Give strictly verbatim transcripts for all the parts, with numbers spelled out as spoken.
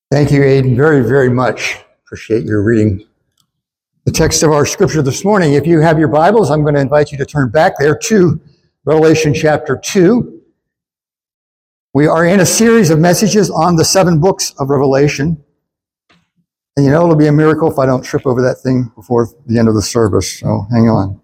Thank you, Aiden, very, very much. Appreciate your reading the text of our scripture this morning. If you have your Bibles, I'm going to invite you to turn back there to Revelation chapter two. We are in a series of messages on the seven books of Revelation. And you know, it'll be a miracle if I don't trip over that thing before the end of the service, so hang on.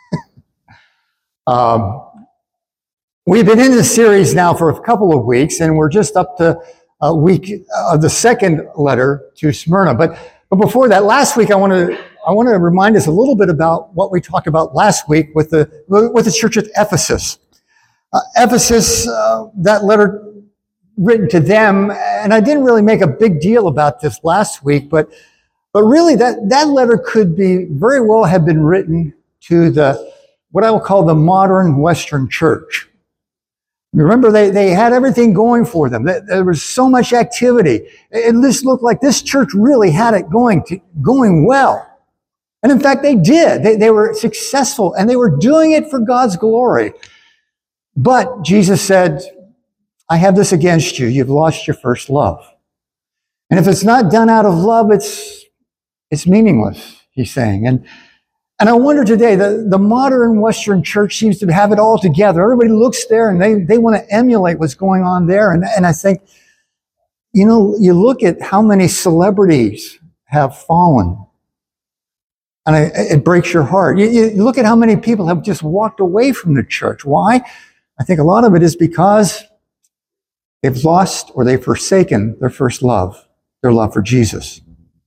um, we've been in this series now for a couple of weeks, and we're just up to a week of the second letter to Smyrna. But but before that, last week I want to I want to remind us a little bit about what we talked about last week with the with the church at Ephesus. Uh, Ephesus, uh, that letter written to them, and I didn't really make a big deal about this last week, but but really that that letter could be very well have been written to the what I will call the modern Western church. Remember, they, they had everything going for them. There was so much activity. It just looked like this church really had it going to, going well. And in fact, they did. They, they were successful, and they were doing it for God's glory. But Jesus said, I have this against you. You've lost your first love. And if it's not done out of love, it's, it's meaningless, he's saying. And And I wonder today, the, the modern Western church seems to have it all together. Everybody looks there and they, they want to emulate what's going on there. And, and I think, you know, you look at how many celebrities have fallen, and I, it breaks your heart. You, you look at how many people have just walked away from the church. Why? I think a lot of it is because they've lost or they've forsaken their first love, their love for Jesus.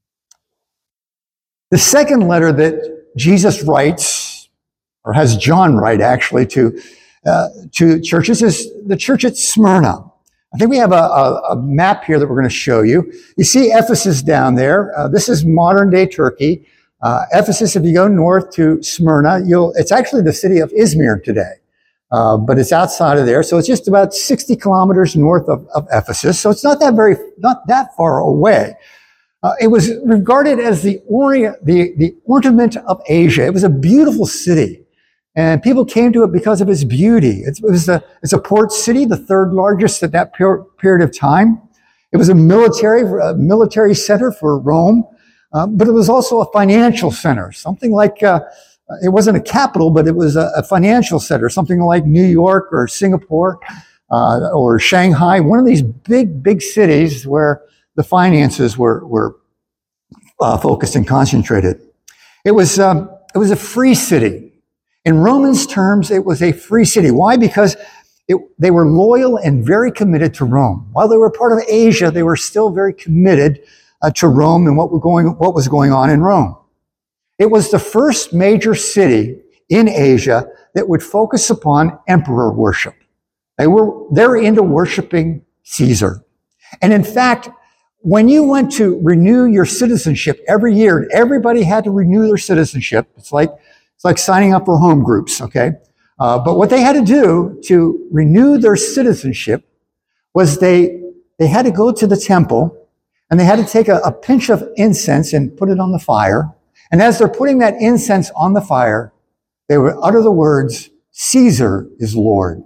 The second letter that Jesus writes, or has John write actually, to uh, to churches, is the church at Smyrna. I think we have a, a, a map here that we're going to show you. You see Ephesus down there. Uh, this is modern day Turkey. Uh, Ephesus, if you go north to Smyrna, you'll it's actually the city of Izmir today, uh, but it's outside of there. So it's just about sixty kilometers north of, of Ephesus. So it's not that very, not that far away. Uh, it was regarded as the, ori- the, the ornament of Asia. It was a beautiful city, and people came to it because of its beauty. It's, it was a, it's a port city, the third largest at that per- period of time. It was a military, a military center for Rome, um, but it was also a financial center, something like, uh, it wasn't a capital, but it was a, a financial center, something like New York or Singapore uh, or Shanghai, one of these big, big cities where the finances were, were uh, focused and concentrated. It was, um, it was a free city. In Romans terms, it was a free city. Why? Because it, they were loyal and very committed to Rome. While they were part of Asia, they were still very committed uh, to Rome and what, were going, what was going on in Rome. It was the first major city in Asia that would focus upon emperor worship. They were, they're into worshiping Caesar. And in fact, when you went to renew your citizenship every year, and everybody had to renew their citizenship, it's like it's like signing up for home groups, okay? Uh, but what they had to do to renew their citizenship was they they had to go to the temple, and they had to take a, a pinch of incense and put it on the fire. And as they're putting that incense on the fire, they would utter the words, "Caesar is Lord."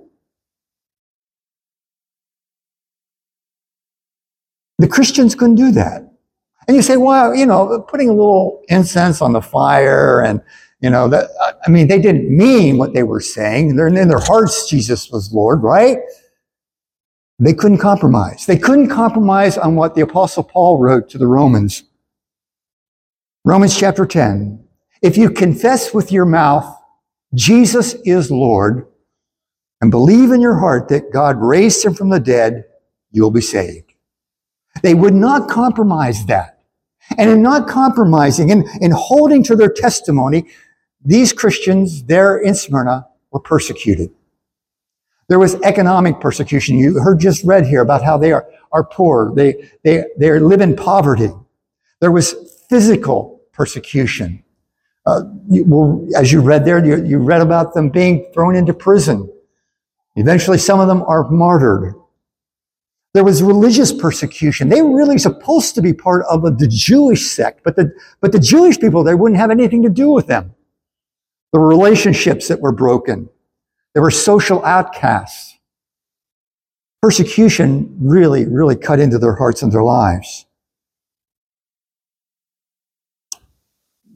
The Christians couldn't do that. And you say, well, you know, putting a little incense on the fire and, you know, that, I mean, they didn't mean what they were saying. They're in their hearts, Jesus was Lord, right? They couldn't compromise. They couldn't compromise on what the Apostle Paul wrote to the Romans. Romans chapter ten. If you confess with your mouth, Jesus is Lord, and believe in your heart that God raised him from the dead, you'll be saved. They would not compromise that. And in not compromising, in, in holding to their testimony, these Christians there in Smyrna were persecuted. There was economic persecution. You heard just read here about how they are, are poor. They, they, they live in poverty. There was physical persecution. Uh, you, well, as you read there, you, you read about them being thrown into prison. Eventually, some of them are martyred. There was religious persecution. They were really supposed to be part of the Jewish sect, but the, but the Jewish people, they wouldn't have anything to do with them. There were relationships that were broken. There were social outcasts. Persecution really, really cut into their hearts and their lives.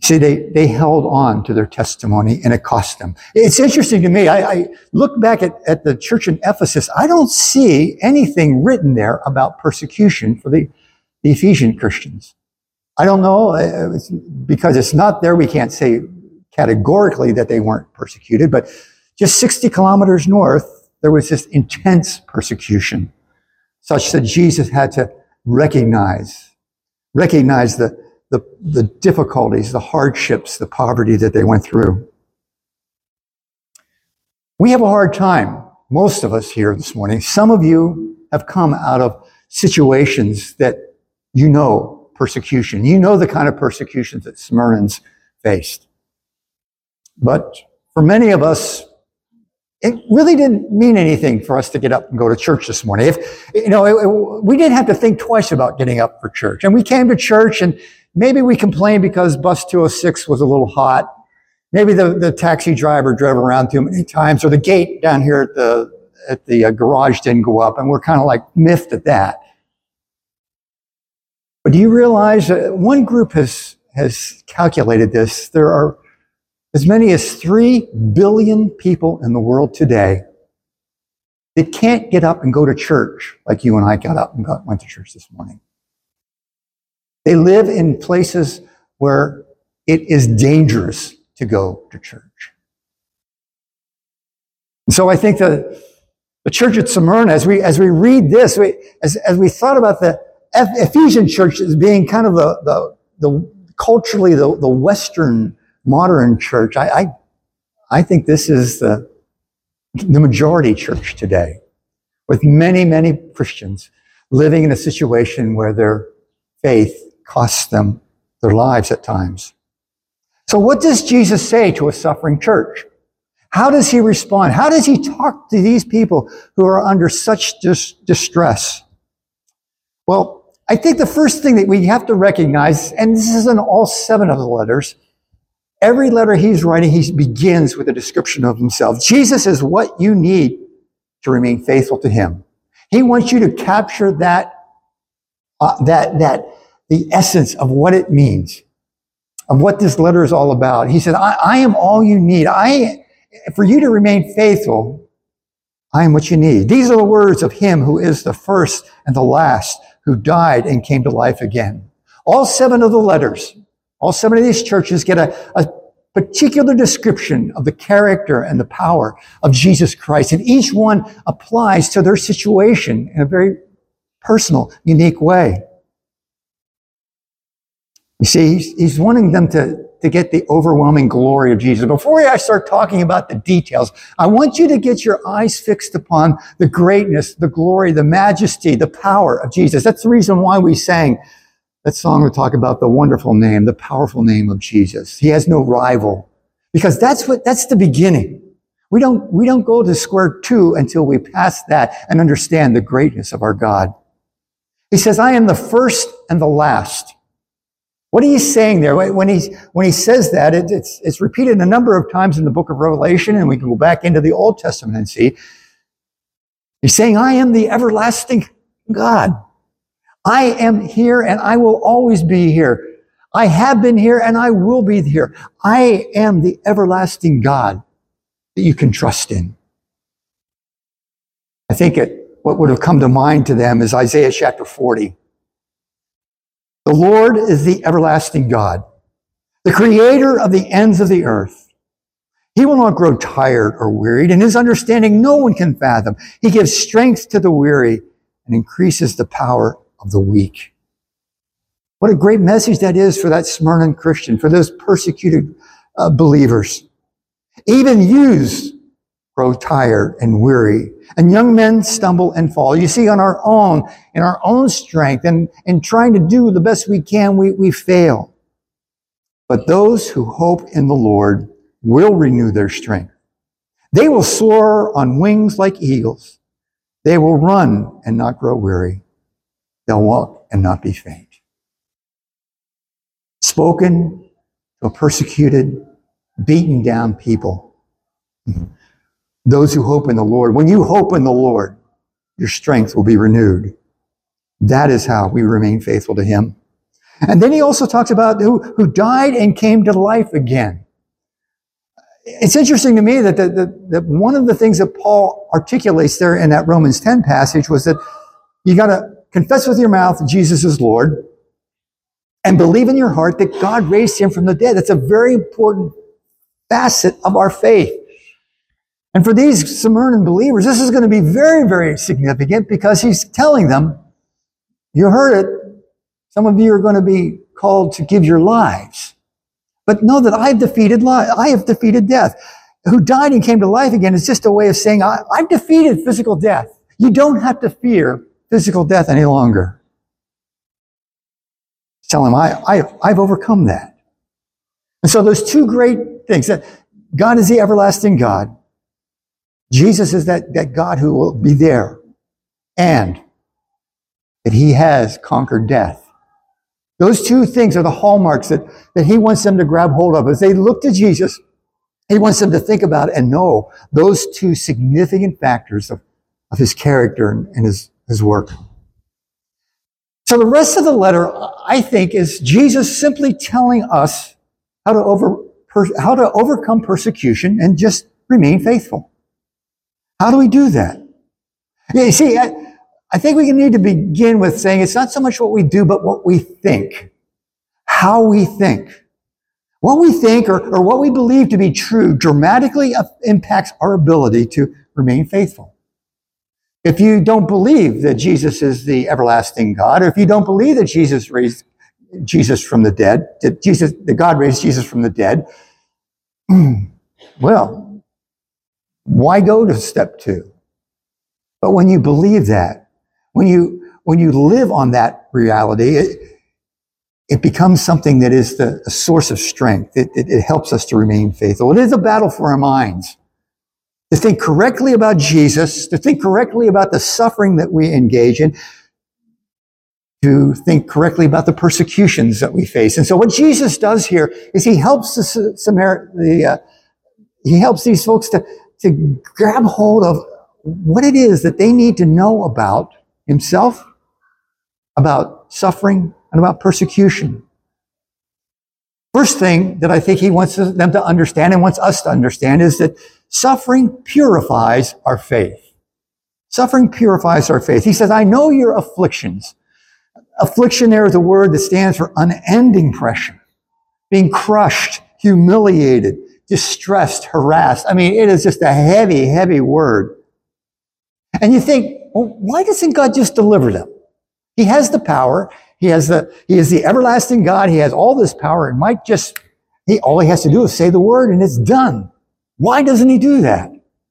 See, they, they held on to their testimony, and it cost them. It's interesting to me. I, I look back at, at the church in Ephesus. I don't see anything written there about persecution for the, the Ephesian Christians. I don't know, it's, because it's not there. We can't say categorically that they weren't persecuted, but just sixty kilometers north, there was this intense persecution, such that Jesus had to recognize, recognize the, the, the difficulties, the hardships, the poverty that they went through. We have a hard time, most of us here this morning. Some of you have come out of situations that you know persecution. You know the kind of persecutions that Smyrnans faced. But for many of us, it really didn't mean anything for us to get up and go to church this morning. If, you know, it, it, we didn't have to think twice about getting up for church. And we came to church, and maybe we complained because bus two oh six was a little hot. Maybe the, the taxi driver drove around too many times, or the gate down here at the, at the uh, garage didn't go up, and we're kind of like miffed at that. But do you realize that one group has, has calculated this? There are as many as three billion people in the world today that can't get up and go to church like you and I got up and got, went to church this morning. They live in places where it is dangerous to go to church. And so I think that the church at Smyrna, as we, as we read this, we, as, as we thought about the Ephesian church as being kind of the, the, the culturally the, the Western modern church, I, I, I think this is the, the majority church today, with many, many Christians living in a situation where their faith costs them their lives at times. So what does Jesus say to a suffering church? How does he respond? How does he talk to these people who are under such dis- distress? Well, I think the first thing that we have to recognize, and this is in all seven of the letters, every letter he's writing, he begins with a description of himself. Jesus is what you need to remain faithful to him. He wants you to capture that, uh, that, that, the essence of what it means, of what this letter is all about. He said, I, I am all you need. I, for you to remain faithful, I am what you need. These are the words of him who is the first and the last, who died and came to life again. All seven of the letters, all seven of these churches get a, a particular description of the character and the power of Jesus Christ. And each one applies to their situation in a very personal, unique way. You see, he's, he's wanting them to, to get the overwhelming glory of Jesus. Before I start talking about the details, I want you to get your eyes fixed upon the greatness, the glory, the majesty, the power of Jesus. That's the reason why we sang that song to talk about the wonderful name, the powerful name of Jesus. He has no rival, because that's what, that's the beginning. We don't, we don't go to square two until we pass that and understand the greatness of our God. He says, I am the first and the last. What are you saying there? When he, when he says that, it, it's, it's repeated a number of times in the book of Revelation, and we can go back into the Old Testament and see. He's saying, I am the everlasting God. I am here and I will always be here. I have been here and I will be here. I am the everlasting God that you can trust in. I think it, what would have come to mind to them is Isaiah chapter forty. The Lord is the everlasting God, the creator of the ends of the earth. He will not grow tired or wearied, and his understanding no one can fathom. He gives strength to the weary and increases the power of the weak. What a great message that is for that Smyrna Christian, for those persecuted uh, believers. Even youths grow tired and weary, and young men stumble and fall. You see, on our own, in our own strength, and in trying to do the best we can, we, we fail. But those who hope in the Lord will renew their strength. They will soar on wings like eagles. They will run and not grow weary. They'll walk and not be faint. Spoken to a persecuted, beaten down people. Those who hope in the Lord. When you hope in the Lord, your strength will be renewed. That is how we remain faithful to him. And then he also talks about who, who died and came to life again. It's interesting to me that, the, the, that one of the things that Paul articulates there in that Romans ten passage was that you got to confess with your mouth that Jesus is Lord and believe in your heart that God raised him from the dead. That's a very important facet of our faith. And for these Smyrna believers, this is going to be very, very significant because he's telling them, you heard it, some of you are going to be called to give your lives. But know that I've defeated life. I have defeated death. Who died and came to life again is just a way of saying, I, I've defeated physical death. You don't have to fear physical death any longer. Tell him, I, I, I've overcome that. And so those two great things, that God is the everlasting God. Jesus is that, that God who will be there. And that he has conquered death. Those two things are the hallmarks that, that he wants them to grab hold of. As they look to Jesus, he wants them to think about and know those two significant factors of, of his character and, and his, his work. So the rest of the letter, I think, is Jesus simply telling us how to over, per, how to overcome persecution and just remain faithful. How do we do that? Yeah, you see, I, I think we need to begin with saying it's not so much what we do, but what we think. How we think. What we think or, or what we believe to be true dramatically impacts our ability to remain faithful. If you don't believe that Jesus is the everlasting God, or if you don't believe that Jesus raised Jesus from the dead, that Jesus, that God raised Jesus from the dead, well, why go to step two? But when you believe that, when you when you live on that reality, it, it becomes something that is the, a source of strength. It, it, it helps us to remain faithful. It is a battle for our minds. To think correctly about Jesus, to think correctly about the suffering that we engage in, to think correctly about the persecutions that we face. And so what Jesus does here is he helps the, Samar- the uh, he helps these folks to, to grab hold of what it is that they need to know about himself, about suffering, and about persecution. First thing that I think he wants them to understand and wants us to understand is that suffering purifies our faith. Suffering purifies our faith. He says, I know your afflictions. Affliction there is a word that stands for unending pressure, being crushed, humiliated, distressed, harassed. I mean, it is just a heavy, heavy word. And you think, well, why doesn't God just deliver them? He has the power. He has the, he is the everlasting God. He has all this power and might just, he, all he has to do is say the word and it's done. Why doesn't he do that?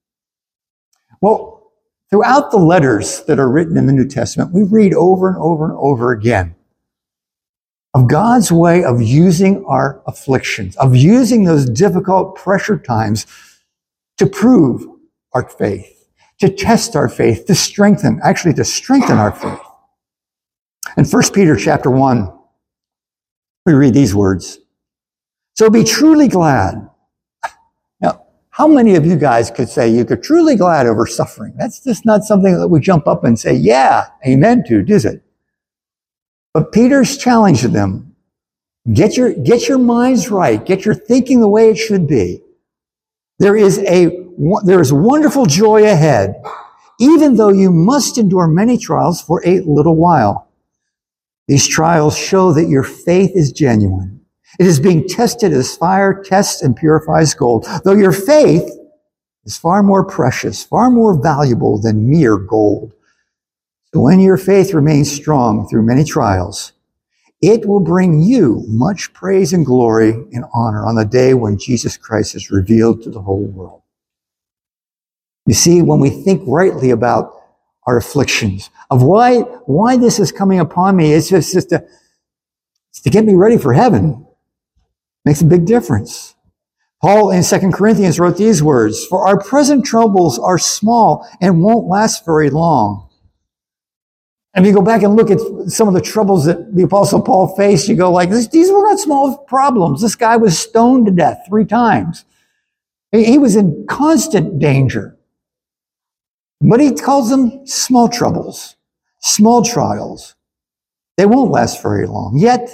Well, throughout the letters that are written in the New Testament, we read over and over and over again of God's way of using our afflictions, of using those difficult pressure times to prove our faith, to test our faith, to strengthen, actually to strengthen our faith. In First Peter chapter one, we read these words. So be truly glad. Now, how many of you guys could say you could truly glad over suffering? That's just not something that we jump up and say, yeah, amen to, is it? But Peter's challenging them. Get your, get your minds right. Get your thinking the way it should be. There is a, there is wonderful joy ahead, even though you must endure many trials for a little while. These trials show that your faith is genuine. It is being tested as fire tests and purifies gold, though your faith is far more precious, far more valuable than mere gold. So when your faith remains strong through many trials, it will bring you much praise and glory and honor on the day when Jesus Christ is revealed to the whole world. You see, when we think rightly about our afflictions, of why, why this is coming upon me, it's just, just to, it's to get me ready for heaven. Makes a big difference. Paul in Second Corinthians wrote these words, for our present troubles are small and won't last very long. And if you go back and look at some of the troubles that the Apostle Paul faced, you go like, these were not small problems. This guy was stoned to death three times. He was in constant danger. But he calls them small troubles, small trials. They won't last very long. Yet,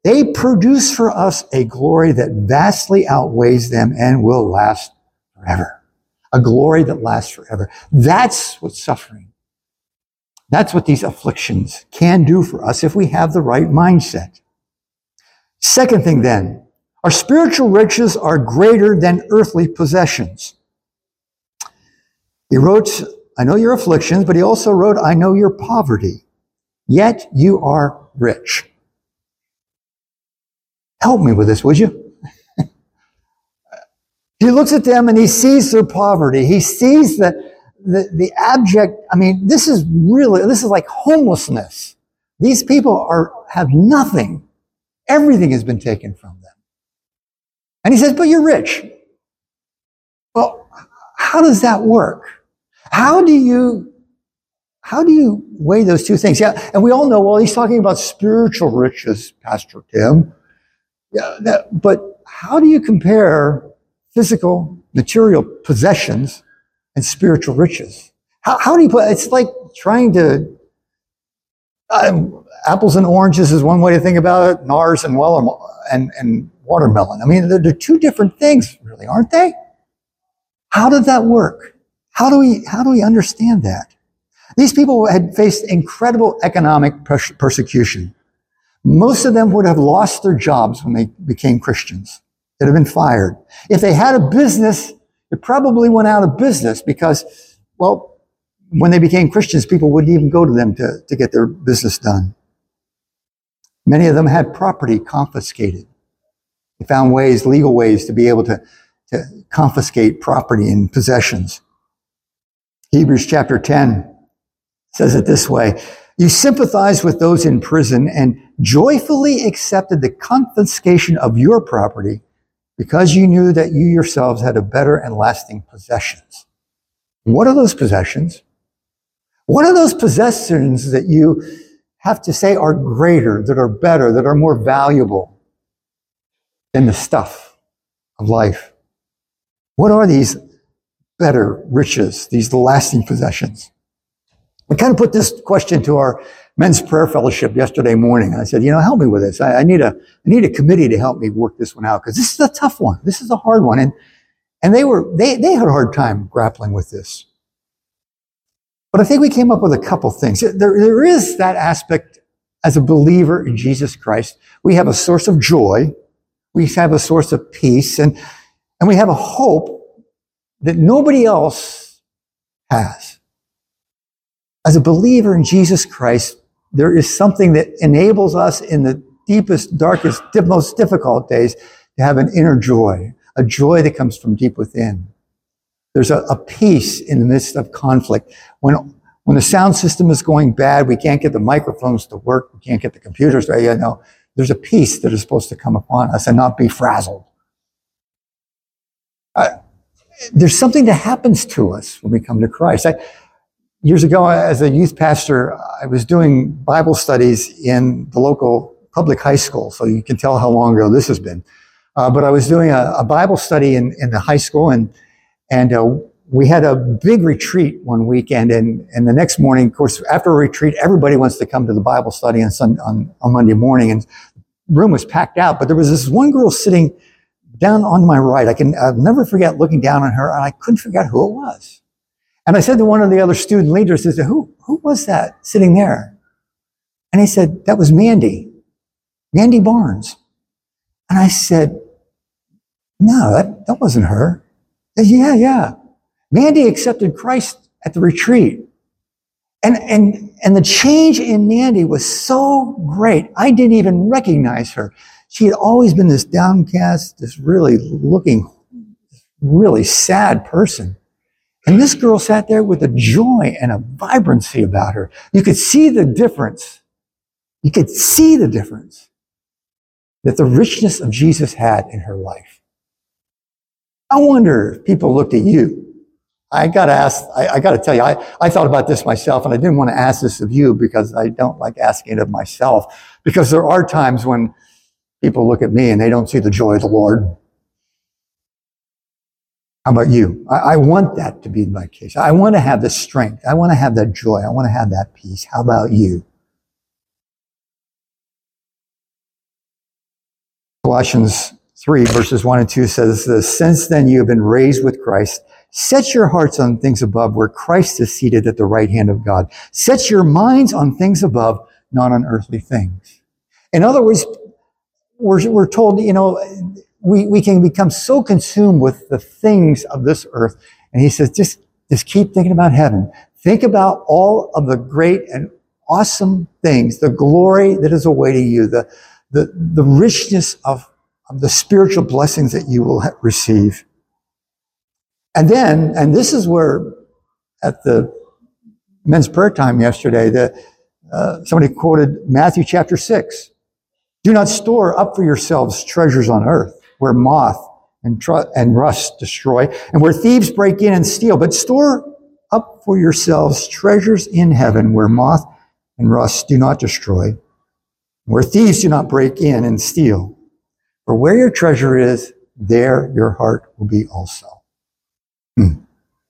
They produce for us a glory that vastly outweighs them and will last forever. A glory that lasts forever. That's what suffering, that's what these afflictions can do for us if we have the right mindset. Second thing then, our spiritual riches are greater than earthly possessions. He wrote, I know your afflictions, but he also wrote, I know your poverty, yet you are rich. Help me with this, would you? He looks at them and he sees their poverty. He sees the, the, the abject, I mean, this is really, this is like homelessness. These people are have nothing. Everything has been taken from them. And he says, but you're rich. Well, how does that work? How do you, how do you weigh those two things? Yeah, and we all know, well, he's talking about spiritual riches, Pastor Tim. Yeah, that, but how do you compare physical, material possessions and spiritual riches? How, how do you put, it's like trying to, um, apples and oranges is one way to think about it, Nars and, well, and, and watermelon. I mean, they're, they're two different things, really, aren't they? How did that work? How do we, how do we understand that? These people had faced incredible economic pers- persecution. Most of them would have lost their jobs when they became Christians. They'd have been fired. If they had a business, it probably went out of business because, well, when they became Christians, people wouldn't even go to them to, to get their business done. Many of them had property confiscated. They found ways, legal ways, to be able to, to confiscate property and possessions. Hebrews chapter ten says it this way, you sympathized with those in prison and joyfully accepted the confiscation of your property because you knew that you yourselves had a better and lasting possessions. What are those possessions? What are those possessions that you have to say are greater, that are better, that are more valuable than the stuff of life? What are these better riches, these lasting possessions? I kind of put this question to our men's prayer fellowship yesterday morning. I said, you know, help me with this. I, I need a, I need a committee to help me work this one out because this is a tough one. This is a hard one. And, and they were, they, they had a hard time grappling with this. But I think we came up with a couple things. There, there is that aspect as a believer in Jesus Christ. We have a source of joy. We have a source of peace. And, and we have a hope that nobody else has. As a believer in Jesus Christ, there is something that enables us in the deepest, darkest, most difficult days to have an inner joy, a joy that comes from deep within. There's a, a peace in the midst of conflict. When, when the sound system is going bad, we can't get the microphones to work, we can't get the computers right. You know, there's a peace that is supposed to come upon us and not be frazzled. Uh, there's something that happens to us when we come to Christ. I, Years ago, as a youth pastor, I was doing Bible studies in the local public high school, so you can tell how long ago this has been. Uh, but I was doing a, a Bible study in, in the high school, and and uh, we had a big retreat one weekend, and, and the next morning, of course, after a retreat, everybody wants to come to the Bible study on, Sunday, on, on Monday morning, and the room was packed out, but there was this one girl sitting down on my right. I can I'll never forget looking down on her, and I couldn't figure out who it was. And I said to one of the other student leaders, I said, who, who was that sitting there? And he said, that was Mandy, Mandy Barnes. And I said, no, that, that wasn't her. Said, yeah, yeah. Mandy accepted Christ at the retreat. And, and, and the change in Mandy was so great, I didn't even recognize her. She had always been this downcast, this really looking, really sad person. And this girl sat there with a joy and a vibrancy about her. You could see the difference. You could see the difference that the richness of Jesus had in her life. I wonder if people looked at you. I got to ask, I, I got to tell you, I, I thought about this myself, and I didn't want to ask this of you because I don't like asking it of myself. Because there are times when people look at me and they don't see the joy of the Lord. How about you? I, I want that to be my case. I want to have the strength. I want to have that joy. I want to have that peace. How about you? Colossians three, verses one and two says this, since then you have been raised with Christ. Set your hearts on things above where Christ is seated at the right hand of God. Set your minds on things above, not on earthly things. In other words, we're, we're told, you know, we, we can become so consumed with the things of this earth. And he says, just, just keep thinking about heaven. Think about all of the great and awesome things, the glory that is awaiting you, the, the, the richness of, of the spiritual blessings that you will receive. And then, and this is where at the men's prayer time yesterday, that uh, somebody quoted Matthew chapter six. Do not store up for yourselves treasures on earth where moth and, tr- and rust destroy and where thieves break in and steal, but store up for yourselves treasures in heaven where moth and rust do not destroy, where thieves do not break in and steal. For where your treasure is, there your heart will be also. Hmm.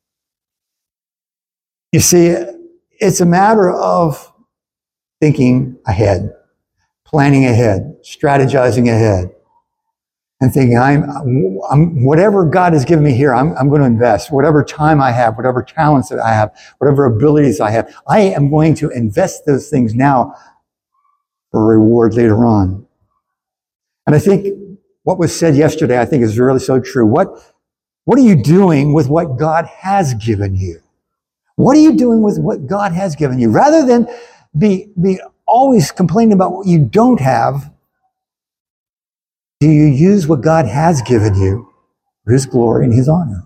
You see, it's a matter of thinking ahead, planning ahead, strategizing ahead, and thinking, I'm, I'm whatever God has given me here, I'm, I'm going to invest. Whatever time I have, whatever talents that I have, whatever abilities I have, I am going to invest those things now for reward later on. And I think what was said yesterday, I think is really so true. What, what are you doing with what God has given you? What are you doing with what God has given you? Rather than be, be always complaining about what you don't have, do you use what God has given you for His glory and His honor?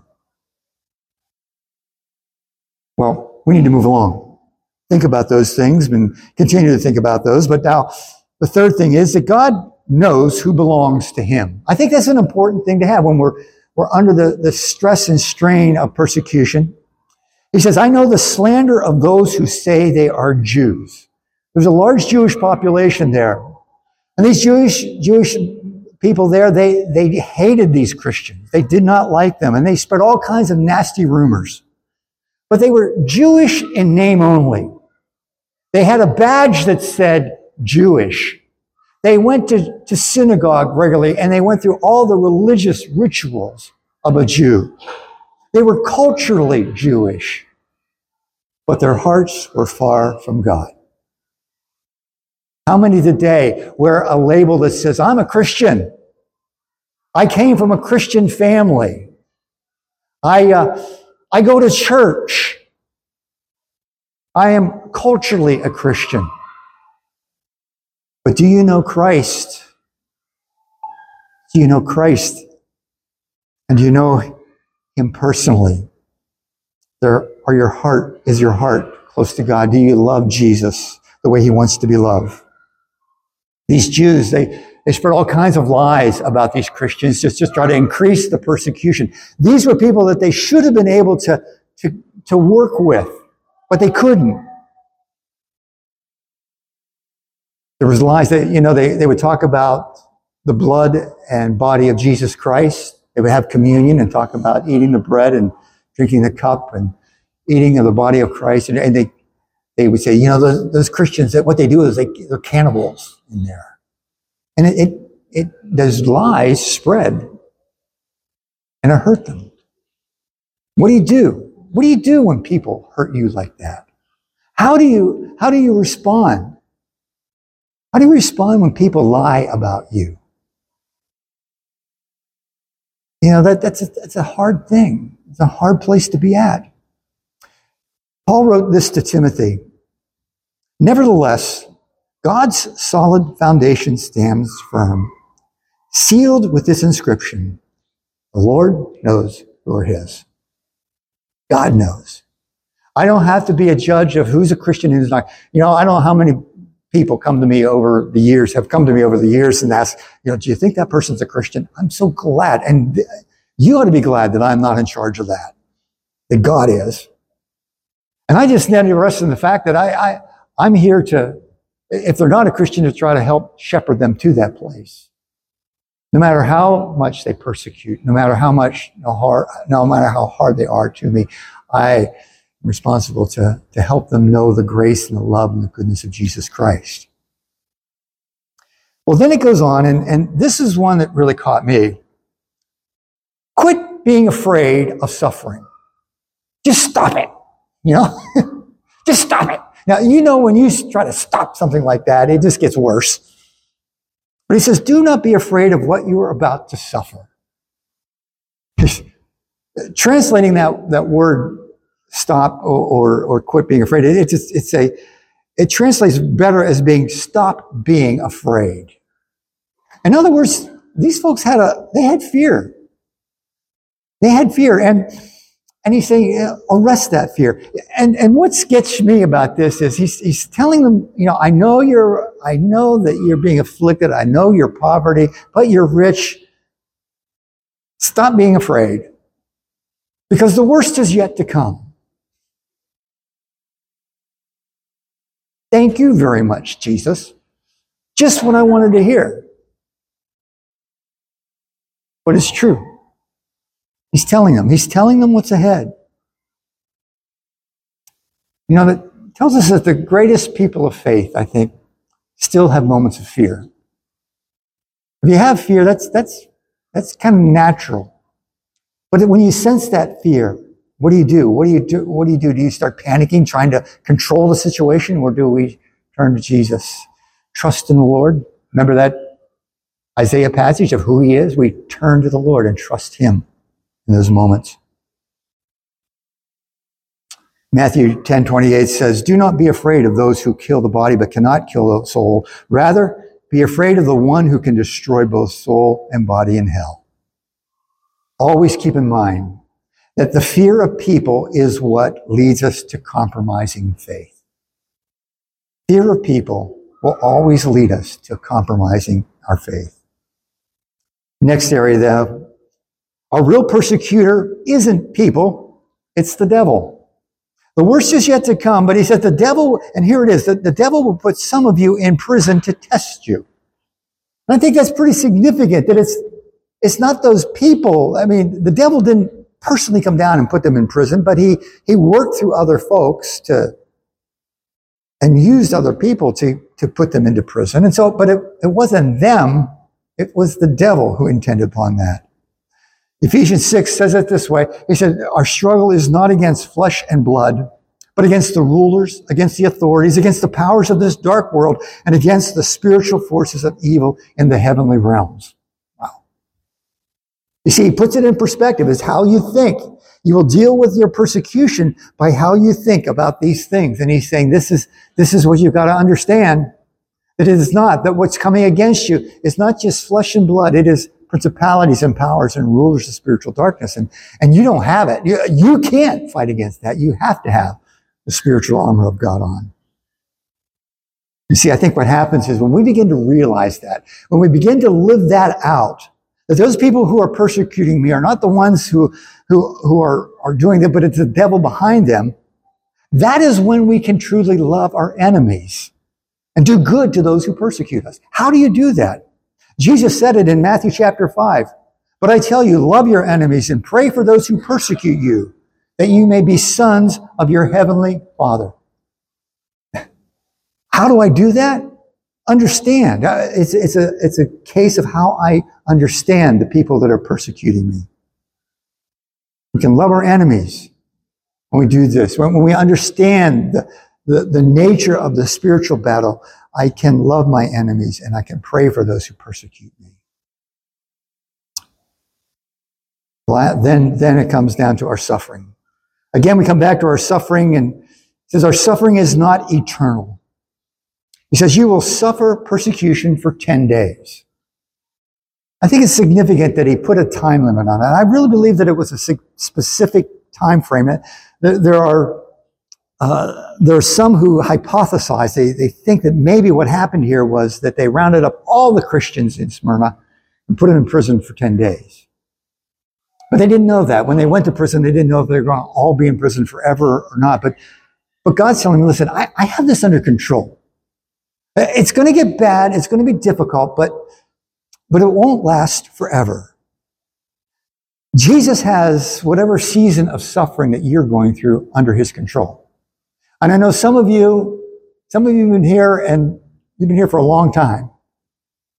Well, we need to move along. Think about those things and continue to think about those. But now, the third thing is that God knows who belongs to Him. I think that's an important thing to have when we're, we're under the, the stress and strain of persecution. He says, I know the slander of those who say they are Jews. There's a large Jewish population there. And these Jewish Jewish people there, they, they hated these Christians. They did not like them. And they spread all kinds of nasty rumors. But they were Jewish in name only. They had a badge that said Jewish. They went to, to synagogue regularly, and they went through all the religious rituals of a Jew. They were culturally Jewish, but their hearts were far from God. How many today wear a label that says, I'm a Christian. I came from a Christian family. I, uh, I go to church. I am culturally a Christian. But do you know Christ? Do you know Christ? And do you know Him personally? There, are your heart, is your heart close to God? Do you love Jesus the way He wants to be loved? These Jews, they, they spread all kinds of lies about these Christians, just, just try to increase the persecution. These were people that they should have been able to, to, to work with, but they couldn't. There was lies that, you know, they, they would talk about the blood and body of Jesus Christ. They would have communion and talk about eating the bread and drinking the cup and eating of the body of Christ. And, and they, they would say, you know, those, those Christians, that what they do is they, they're cannibals in there. And it, it, it, those lies spread and it hurt them. What do you do? What do you do when people hurt you like that? How do you, how do you respond? How do you respond when people lie about you? You know, that, that's, a, that's a hard thing. It's a hard place to be at. Paul wrote this to Timothy. Nevertheless, God's solid foundation stands firm, sealed with this inscription: the Lord knows who are His. God knows. I don't have to be a judge of who's a Christian and who's not. You know, I don't know how many people come to me over the years, have come to me over the years and ask, you know, do you think that person's a Christian? I'm so glad. And you ought to be glad that I'm not in charge of that, that God is. And I just stand to rest in the fact that I, I, I'm here to, if they're not a Christian, to try to help shepherd them to that place. No matter how much they persecute, no matter how much, no, hard, no matter how hard they are to me, I am responsible to, to help them know the grace and the love and the goodness of Jesus Christ. Well, then it goes on, and, and this is one that really caught me. Quit being afraid of suffering. Just stop it, you know? Just stop it. Now, you know when you try to stop something like that, it just gets worse. But he says, do not be afraid of what you are about to suffer. Translating that, that word stop or, or, or quit being afraid, it, it just, it's a, it translates better as being stop being afraid. In other words, these folks had a, they had fear. They had fear. And, and he's saying, arrest that fear. And, and what gets me about this is he's, he's telling them, you know, I know you're, I know that you're being afflicted. I know you're poverty, but you're rich. Stop being afraid because the worst is yet to come. Thank you very much, Jesus. Just what I wanted to hear. But it's true. He's telling them. He's telling them what's ahead. You know, that tells us that the greatest people of faith, I think, still have moments of fear. If you have fear, that's that's that's kind of natural. But when you sense that fear, what do you do? What do you do? What do you do? Do you start panicking, trying to control the situation, or do we turn to Jesus? Trust in the Lord. Remember that Isaiah passage of who he is? We turn to the Lord and trust him in those moments. Matthew ten twenty-eight says, do not be afraid of those who kill the body but cannot kill the soul. Rather, be afraid of the one who can destroy both soul and body in hell. Always keep in mind that the fear of people is what leads us to compromising faith. Fear of people will always lead us to compromising our faith. Next area, though, our real persecutor isn't people, it's the devil. The worst is yet to come, but he said the devil, and here it is, that the devil will put some of you in prison to test you. And I think that's pretty significant, that it's it's not those people. I mean, the devil didn't personally come down and put them in prison, but he he worked through other folks to and used other people to, to put them into prison. And so, but it, it wasn't them, it was the devil who intended upon that. Ephesians six says it this way. He said, our struggle is not against flesh and blood, but against the rulers, against the authorities, against the powers of this dark world, and against the spiritual forces of evil in the heavenly realms. Wow. You see, he puts it in perspective. It's how you think. You will deal with your persecution by how you think about these things. And he's saying, this is, this is what you've got to understand. That it is not, that what's coming against you is not just flesh and blood. It is principalities and powers and rulers of spiritual darkness. And, and you don't have it. You, you can't fight against that. You have to have the spiritual armor of God on. You see, I think what happens is when we begin to realize that, when we begin to live that out, that those people who are persecuting me are not the ones who, who, who are, are doing it, but it's the devil behind them, that is when we can truly love our enemies and do good to those who persecute us. How do you do that? Jesus said it in Matthew chapter five. But I tell you, love your enemies and pray for those who persecute you, that you may be sons of your heavenly Father. How do I do that? Understand. It's, it's, a, it's a case of how I understand the people that are persecuting me. We can love our enemies when we do this. When, when we understand the, the, the nature of the spiritual battle, I can love my enemies and I can pray for those who persecute me. Well, then, then it comes down to our suffering. Again, we come back to our suffering, and it says our suffering is not eternal. He says, you will suffer persecution for ten days. I think it's significant that he put a time limit on it. I really believe that it was a specific time frame. There, there are uh, there are some who hypothesize, they, they think that maybe what happened here was that they rounded up all the Christians in Smyrna and put them in prison for ten days. But they didn't know that. When they went to prison, they didn't know if they were going to all be in prison forever or not. But, but God's telling me, listen, I, I have this under control. It's going to get bad. It's going to be difficult, but, but it won't last forever. Jesus has whatever season of suffering that you're going through under his control. And I know some of you, some of you have been here and you've been here for a long time.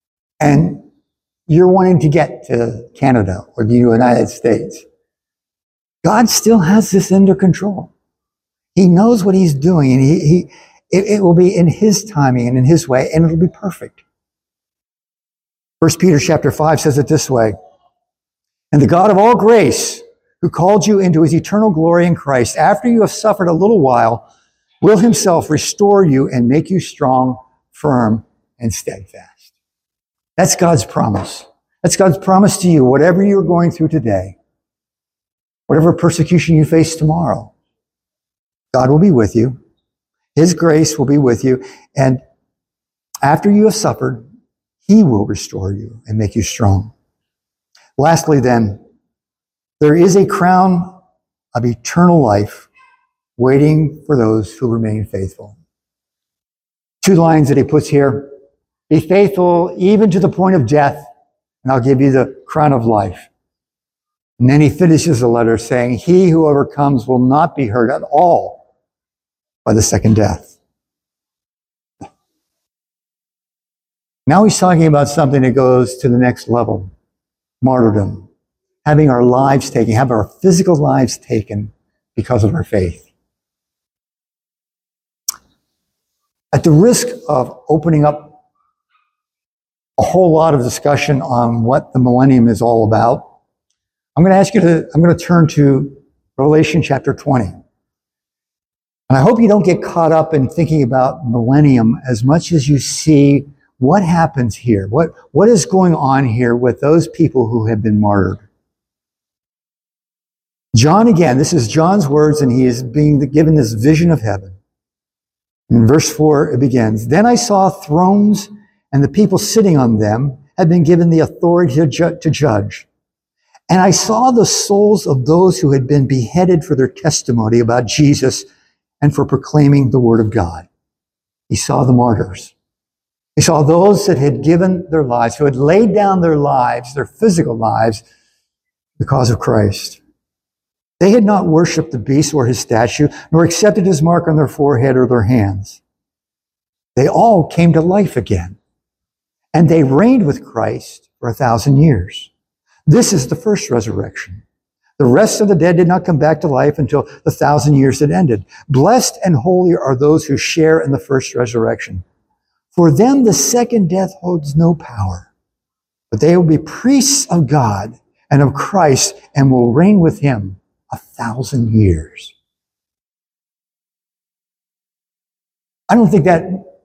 and you're wanting to get to Canada or the United States, God still has this under control. He knows what he's doing, and he, he it, it will be in his timing and in his way, and it'll be perfect. First Peter chapter five says it this way, and the God of all grace, who called you into his eternal glory in Christ, after you have suffered a little while, will himself restore you and make you strong, firm, and steadfast. That's God's promise. That's God's promise to you. Whatever you're going through today, whatever persecution you face tomorrow, God will be with you. His grace will be with you. And after you have suffered, he will restore you and make you strong. Lastly, then, there is a crown of eternal life waiting for those who remain faithful. Two lines that he puts here. Be faithful even to the point of death, and I'll give you the crown of life. And then he finishes the letter saying, he who overcomes will not be hurt at all by the second death. Now he's talking about something that goes to the next level. Martyrdom. Having our lives taken, having our physical lives taken because of our faith. At the risk of opening up a whole lot of discussion on what the millennium is all about, I'm going to ask you to, I'm going to turn to Revelation chapter twenty. And I hope you don't get caught up in thinking about millennium as much as you see what happens here, what, what is going on here with those people who have been martyred. John, again, this is John's words, and he is being given this vision of heaven. In verse four, it begins, then I saw thrones, and the people sitting on them had been given the authority to, ju- to judge. And I saw the souls of those who had been beheaded for their testimony about Jesus and for proclaiming the word of God. He saw the martyrs. He saw those that had given their lives, who had laid down their lives, their physical lives, because of Christ. They had not worshipped the beast or his statue, nor accepted his mark on their forehead or their hands. They all came to life again, and they reigned with Christ for a thousand years. This is the first resurrection. The rest of the dead did not come back to life until the thousand years had ended. Blessed and holy are those who share in the first resurrection. For them, the second death holds no power, but they will be priests of God and of Christ and will reign with him a thousand years. I don't think that,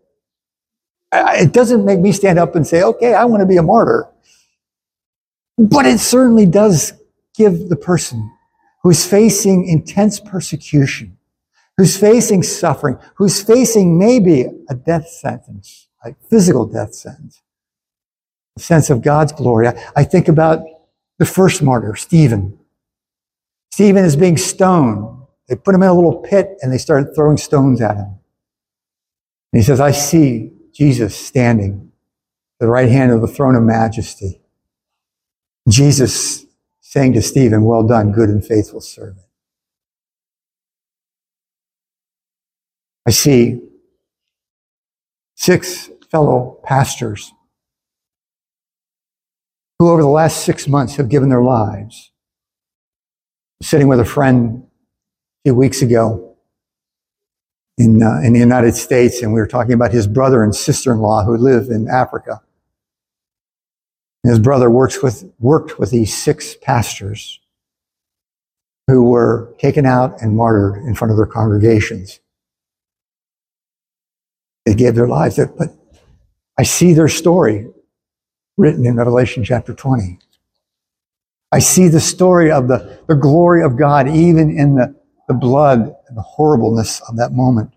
it doesn't make me stand up and say, okay, I want to be a martyr. But it certainly does give the person who's facing intense persecution, who's facing suffering, who's facing maybe a death sentence, a physical death sentence, a sense of God's glory. I, I think about the first martyr, Stephen. Stephen is being stoned. They put him in a little pit and they started throwing stones at him. And he says, I see Jesus standing at the right hand of the throne of majesty. Jesus saying to Stephen, well done, good and faithful servant. I see six fellow pastors who over the last six months have given their lives. Sitting with a friend a few weeks ago in, uh, in the United States, and we were talking about his brother and sister-in-law who live in Africa. And his brother works with, worked with these six pastors who were taken out and martyred in front of their congregations. They gave their lives, but I see their story written in Revelation chapter twenty. I see the story of the, the glory of God, even in the, the blood and the horribleness of that moment.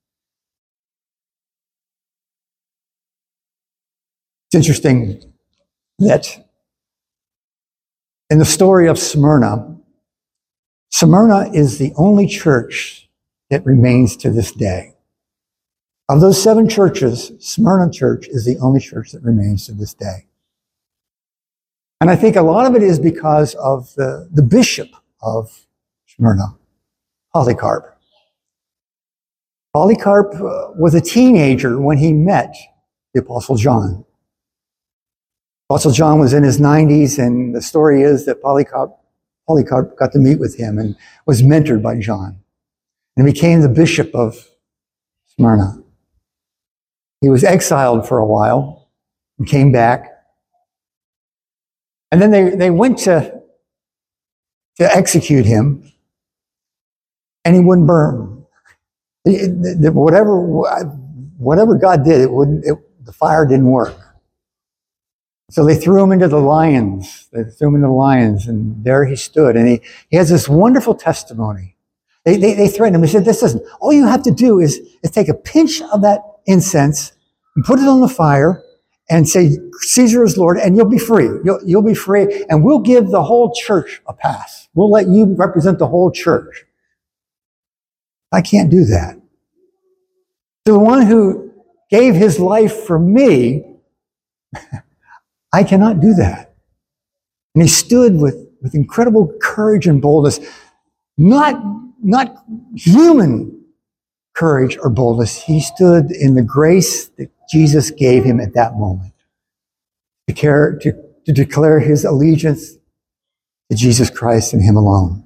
It's interesting that in the story of Smyrna, Smyrna is the only church that remains to this day. Of those seven churches, Smyrna Church is the only church that remains to this day. And I think a lot of it is because of the, the bishop of Smyrna, Polycarp. Polycarp uh, was a teenager when he met the Apostle John. Apostle John was in his nineties, and the story is that Polycarp, Polycarp got to meet with him and was mentored by John and became the bishop of Smyrna. He was exiled for a while and came back. And then they, they went to, to execute him, and he wouldn't burn. It, it, whatever, whatever God did, it wouldn't, it, the fire didn't work. So they threw him into the lions. They threw him into the lions, and there he stood. And he, he has this wonderful testimony. They, they, they threatened him. They said, this isn't, all you have to do is, is take a pinch of that incense and put it on the fire and say, Caesar is Lord, and you'll be free. You'll, you'll be free, and we'll give the whole church a pass. We'll let you represent the whole church. I can't do that. The one who gave his life for me, I cannot do that. And he stood with, with incredible courage and boldness, not, not human courage or boldness. He stood in the grace that Jesus gave him at that moment to, care, to, to declare his allegiance to Jesus Christ and him alone.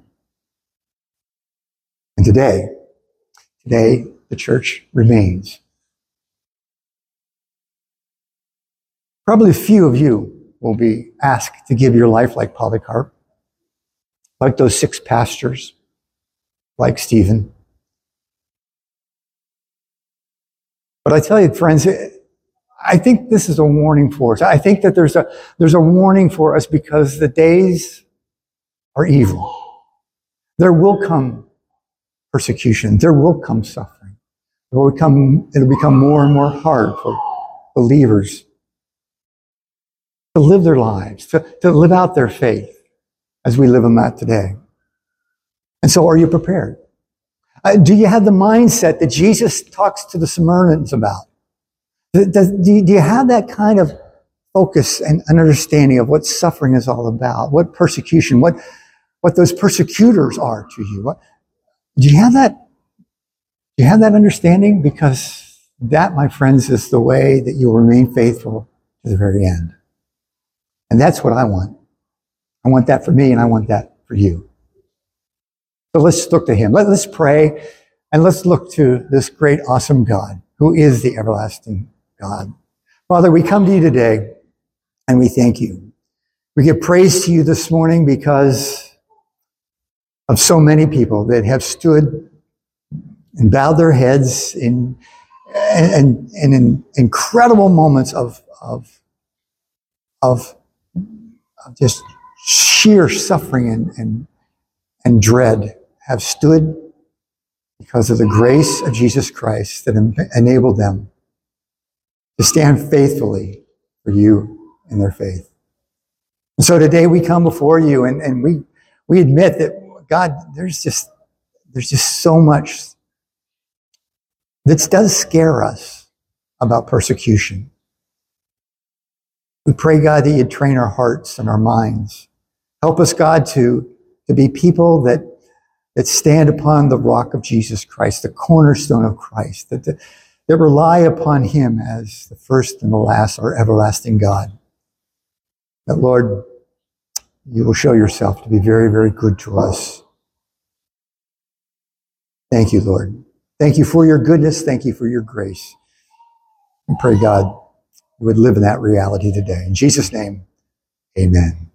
And today, today, the church remains. Probably few of you will be asked to give your life like Polycarp, like those six pastors, like Stephen. But I tell you, friends, I think this is a warning for us. I think that there's a, there's a warning for us because the days are evil. There will come persecution. There will come suffering. It will become, it'll become more and more hard for believers to live their lives, to, to live out their faith as we live them out today. And so are you prepared? Uh, do you have the mindset that Jesus talks to the Smyrnans about? Does, do, you, do you have that kind of focus and understanding of what suffering is all about, what persecution, what, what those persecutors are to you? What, do you have that? Do you have that understanding? Because that, my friends, is the way that you'll remain faithful to the very end. And that's what I want. I want that for me, and I want that for you. So let's look to him. Let, let's pray, and let's look to this great, awesome God, who is the everlasting God. Father, we come to you today, and we thank you. We give praise to you this morning because of so many people that have stood and bowed their heads in and, and, and in incredible moments of, of, of just sheer suffering and, and, and dread, have stood because of the grace of Jesus Christ that en- enabled them to stand faithfully for you in their faith. And so today we come before you, and, and we we admit that, God, there's just there's just so much that does scare us about persecution. We pray, God, that you'd train our hearts and our minds. Help us, God, to, to be people that, that stand upon the rock of Jesus Christ, the cornerstone of Christ, that, that, that rely upon him as the first and the last, our everlasting God. That, Lord, you will show yourself to be very, very good to us. Thank you, Lord. Thank you for your goodness. Thank you for your grace. And pray, God, we would live in that reality today. In Jesus' name, amen.